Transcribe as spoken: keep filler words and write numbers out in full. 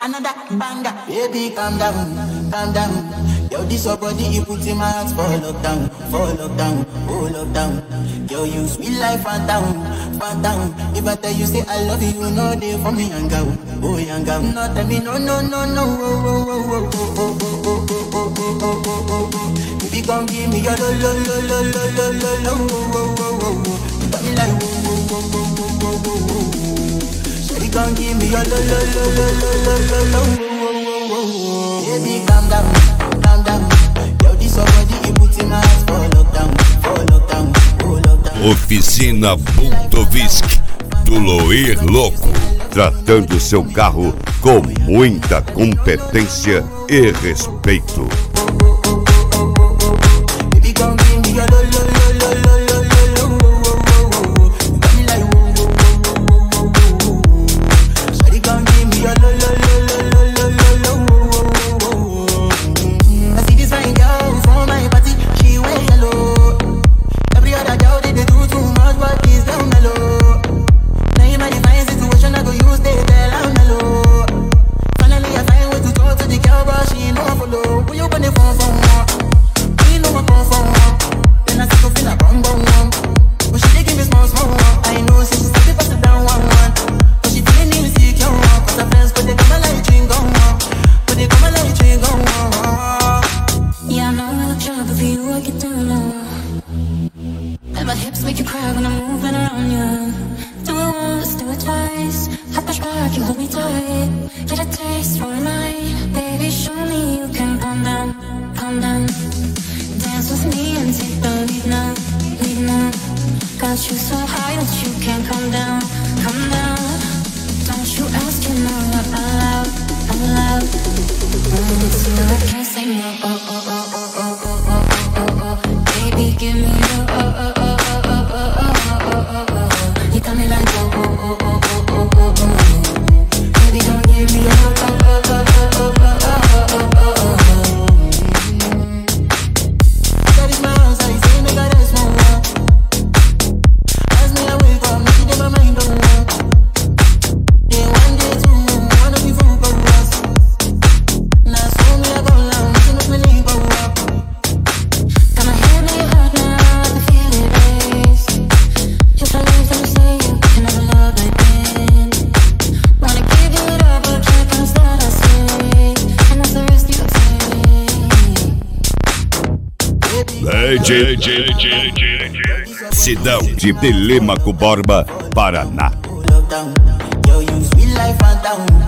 Another banger, baby, calm down, calm down. Yo, this your body, you put in my heart for lockdown, for lockdown, oh lockdown. Yo, you sweet life, phantom, phantom. If I tell you say I love you, you know they for me, young girl, oh young girl. No, tell me no, no, no, no, oh, oh, oh, oh, oh, oh, oh, oh, oh, oh, oh, oh. Baby, come give me your lo, lo, lo, lo, lo, lo, lo, lo, oh, oh, oh, oh, oh. You got me like, oh, oh, oh, oh, oh, oh, oh, oh. Shawty, come give me your lo, lo, lo, lo, lo, lo, lo, lo, oh, oh, oh, oh. Baby, calm down, calm down. Yo, this your body, you put in my heart for lockdown, for lockdown, oh lockdown. Oficina Bultovisk do Loir Louco, tratando seu carro com muita competência e respeito. Cidão de Telêmaco Borba, Paraná. Yo, you sweet life, phantom.